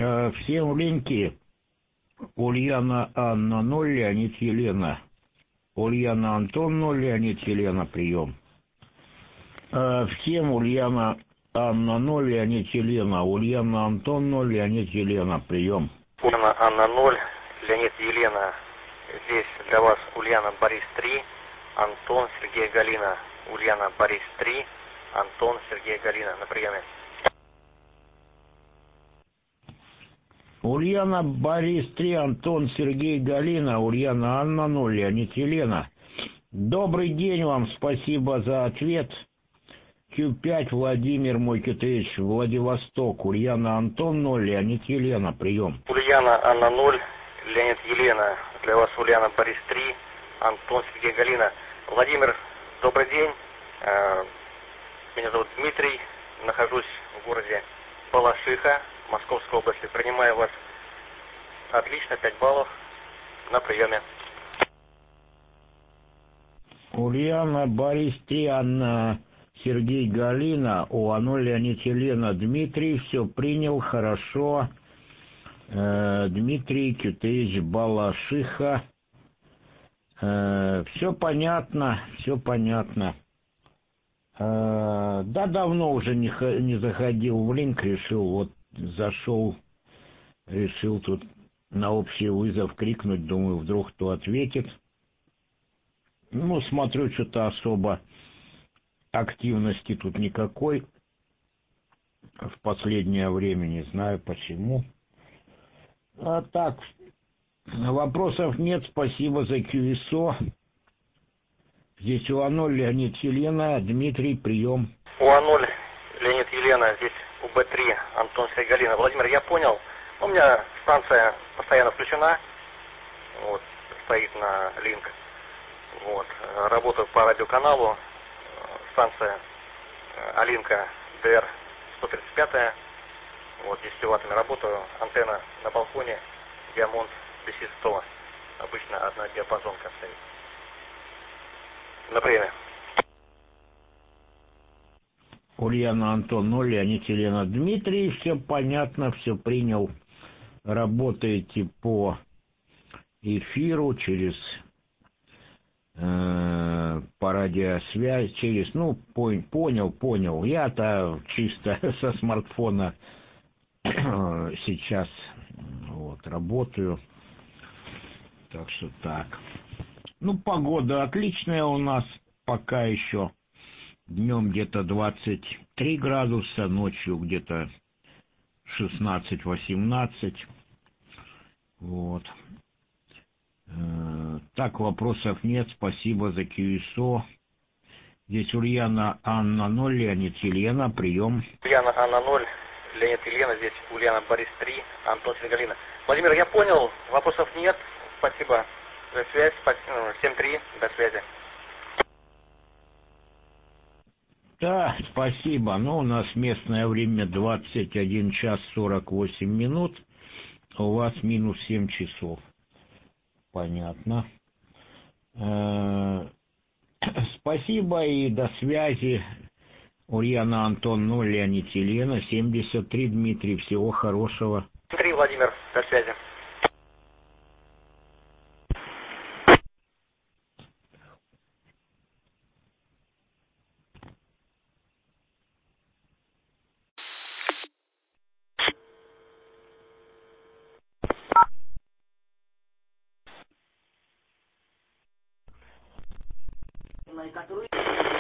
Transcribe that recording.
Всем линьки. Ульяна Анна 0, Леонид Елена. Ульяна Антон 0, Леонид Елена, прием. Всем Ульяна Анна 0, Леонид Елена. Ульяна Антон 0, Леонид Елена, прием. Ульяна Анна 0, Леонид Елена. Здесь для вас Ульяна Борис 3, Антон Сергей Галина. Ульяна Борис 3, Антон Сергей Галина. На приеме. Ульяна Борис 3, Антон Сергей Галина. Ульяна Анна 0, Леонид Елена. Добрый день вам, спасибо за ответ. Q5, Владимир Мойкитович, Владивосток. Ульяна Антон 0, Леонид Елена, прием. Ульяна Анна 0, Леонид Елена. Для вас Ульяна Борис 3, Антон Сергей Галина. Владимир, добрый день. Меня зовут Дмитрий. Нахожусь в городе Балашиха, Московской области. Принимаю вас отлично, 5 баллов на приеме. Ульяна Борис 3, Анна Сергей Галина. ОА0, Леонид Елена. Дмитрий, все принял, хорошо. Дмитрий Кютеевич Балашиха. Все понятно, все понятно. Да, давно уже не заходил в линк, решил, вот зашел, решил тут на общий вызов крикнуть, думаю, вдруг кто ответит. Ну, смотрю, что-то особо активности тут никакой в последнее время, не знаю почему. А так, вопросов нет, спасибо за QSO. Здесь УА0, Леонид Елена, Дмитрий, прием. УА0, Леонид Елена, здесь УБ3, Антон Сергей Галина. Владимир, я понял, у меня станция постоянно включена, вот, стоит на линк. Вот, работаю по радиоканалу, станция Алинка ДР-135, вот, 10 ваттами работаю, антенна на балконе, Диамонд BC-100, обычно одна диапазонка стоит. На приеме. Ульяна Антон 0, Леонид Елена, Дмитрий, все понятно, все принял. Работаете по эфиру через по радиосвязи, через, ну, понял. Я-то чисто со смартфона сейчас вот работаю. Так что так. Ну, погода отличная у нас пока еще. Днем где-то 23 градуса, ночью где-то 16-18. Вот. Так, вопросов нет. Спасибо за QSO. Здесь Ульяна Анна 0, Леонид Елена. Прием. Ульяна Анна 0, Леонид Елена. Здесь Ульяна Борис 3, Антон Сергей Галина. Владимир, я понял. Вопросов нет. Спасибо за связь. 7-3. До связи. Да, спасибо. Ну, у нас местное время 21 час 48 минут. У вас минус 7 часов. Понятно. Спасибо и до связи. Ульяна Антон 0, Леонид Елена, 73, Дмитрий. Всего хорошего. 3, Владимир. До связи. который